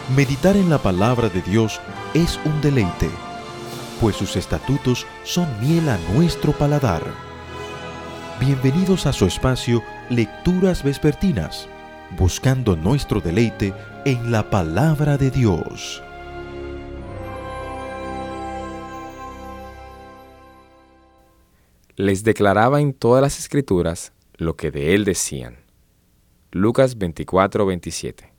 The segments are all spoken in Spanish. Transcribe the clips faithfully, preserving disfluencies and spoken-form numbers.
Meditar en la palabra de Dios es un deleite, pues sus estatutos son miel a nuestro paladar. Bienvenidos a su espacio Lecturas Vespertinas, buscando nuestro deleite en la palabra de Dios. Les declaraba en todas las Escrituras lo que de él decían. Lucas veinticuatro, veintisiete.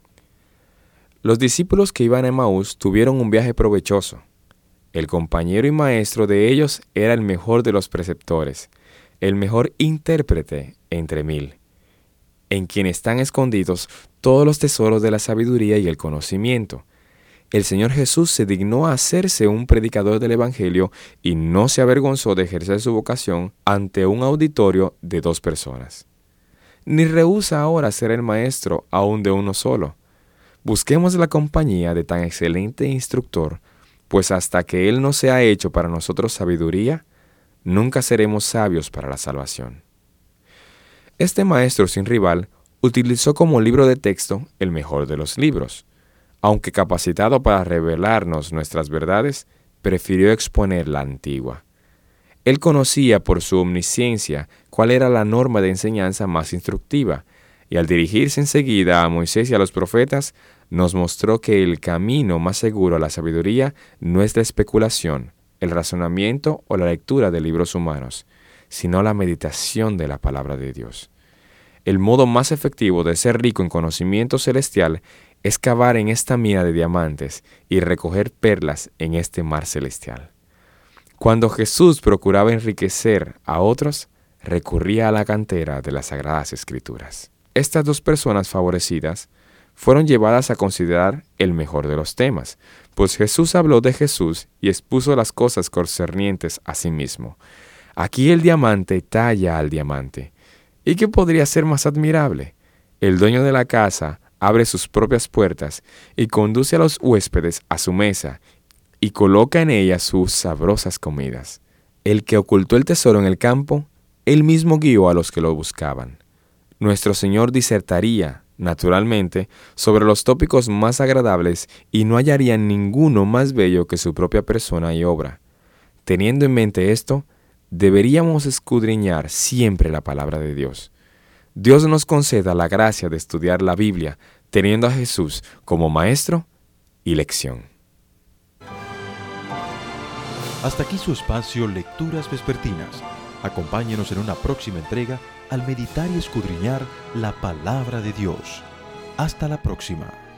Los discípulos que iban a Emaús tuvieron un viaje provechoso. El compañero y maestro de ellos era el mejor de los preceptores, el mejor intérprete entre mil, en quien están escondidos todos los tesoros de la sabiduría y el conocimiento. El Señor Jesús se dignó a hacerse un predicador del Evangelio y no se avergonzó de ejercer su vocación ante un auditorio de dos personas. Ni rehúsa ahora ser el maestro aún de uno solo. Busquemos la compañía de tan excelente instructor, pues hasta que Él no sea hecho para nosotros sabiduría, nunca seremos sabios para la salvación. Este maestro sin rival utilizó como libro de texto el mejor de los libros. Aunque capacitado para revelarnos nuestras verdades, prefirió exponer la antigua. Él conocía por su omnisciencia cuál era la norma de enseñanza más instructiva, y al dirigirse enseguida a Moisés y a los profetas, nos mostró que el camino más seguro a la sabiduría no es la especulación, el razonamiento o la lectura de libros humanos, sino la meditación de la palabra de Dios. El modo más efectivo de ser rico en conocimiento celestial es cavar en esta mina de diamantes y recoger perlas en este mar celestial. Cuando Jesús procuraba enriquecer a otros, recurría a la cantera de las Sagradas Escrituras. Estas dos personas favorecidas fueron llevadas a considerar el mejor de los temas, pues Jesús habló de Jesús y expuso las cosas concernientes a sí mismo. Aquí el diamante talla al diamante. ¿Y qué podría ser más admirable? El dueño de la casa abre sus propias puertas y conduce a los huéspedes a su mesa y coloca en ella sus sabrosas comidas. El que ocultó el tesoro en el campo, él mismo guió a los que lo buscaban. Nuestro Señor disertaría, naturalmente, sobre los tópicos más agradables y no hallaría ninguno más bello que su propia persona y obra. Teniendo en mente esto, deberíamos escudriñar siempre la palabra de Dios. Dios nos conceda la gracia de estudiar la Biblia, teniendo a Jesús como maestro y lección. Hasta aquí su espacio Lecturas Vespertinas. Acompáñenos en una próxima entrega al meditar y escudriñar la palabra de Dios. Hasta la próxima.